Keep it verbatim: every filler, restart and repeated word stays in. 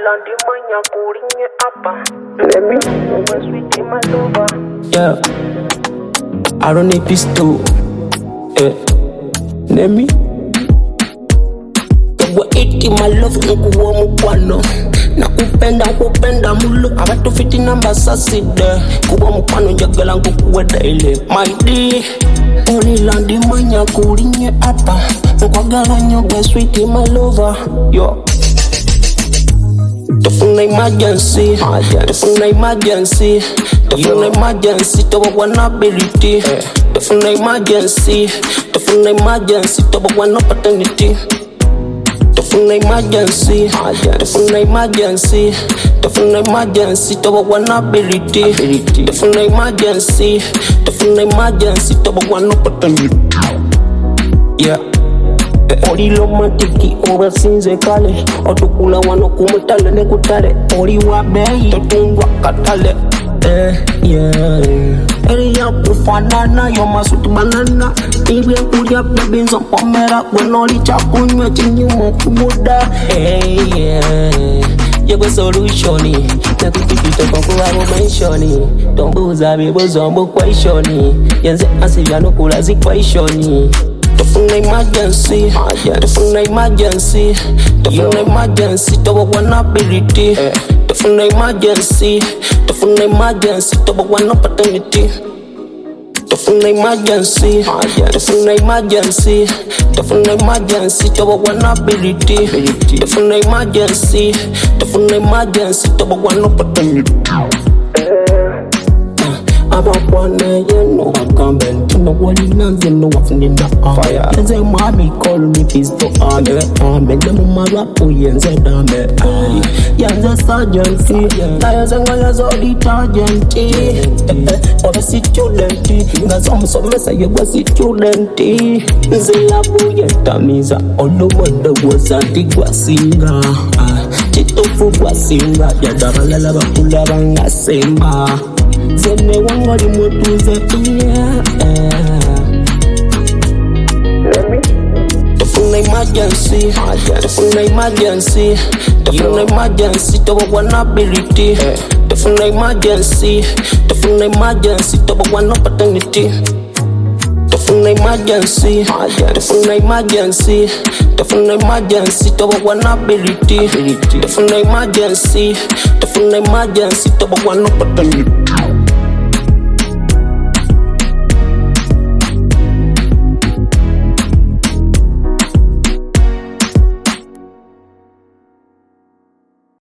Landi manya kurinye apa. Let me know sweet in my lover. Yeah, I don't need pistol. Eh, let me. Kwa iti my love nkuwa mkwano. Nakupenda kupenda mulu abatu fiti namba saside. Kuwa mkwano njagala nkukuwe daily. My D Only Landi manya kurinye apa. Nkwagala nyoga sweet in my lover. Yo. Tofuna emergency, tofuna emergency, tofuna emergency, toba wana ability. Tofuna emergency, tofuna emergency, toba wana paternity. Tofuna emergency, tofuna emergency, tofuna emergency, toba wana ability. Tofuna emergency, tofuna emergency, toba wana paternity. Yeah. Oli romantiki oba sinze kale otukula wano kumutale ne kutale oli wa bei totungwa katale eh yeah eri ya kufanana yo masuti banana ibye kulya babinzo pomera gwenoli chakunywa chinyuma kumuda eh yeah yego solution na kutipita kwa kwa mention tombuza bibozo mbo question yenze asivya no kulazi question. Tofuna emergency, tofuna emergency, tofuna emergency, toba wana ability. Tofuna emergency, tofuna emergency, toba wana paternity. Tofuna emergency, tofuna emergency, tofuna emergency, toba wana ability. Tofuna emergency, tofuna emergency, toba wana paternity. Abakwana yeno akamben tino wali nanze no wafunina fire yenze mami call me pistol age ame demo marapo yenze dame yenze sergeant na yenze ngaya zo detergent oda student ngazo msomesa yegwa student nze labu yetamiza olomondo wazati kwa singa chitofu kwa singa yadabalala bakula bangasemba Zene wangoli mutuze yeah. Tofuna emergency, tofuna emergency, tofuna emergency, toba wana ability. Tofuna emergency, tofuna emergency, toba wana paternity. Tofuna emergency, tofuna emergency, tofuna emergency, toba wana ability. Tofuna emergency, tofuna emergency, toba wana paternity.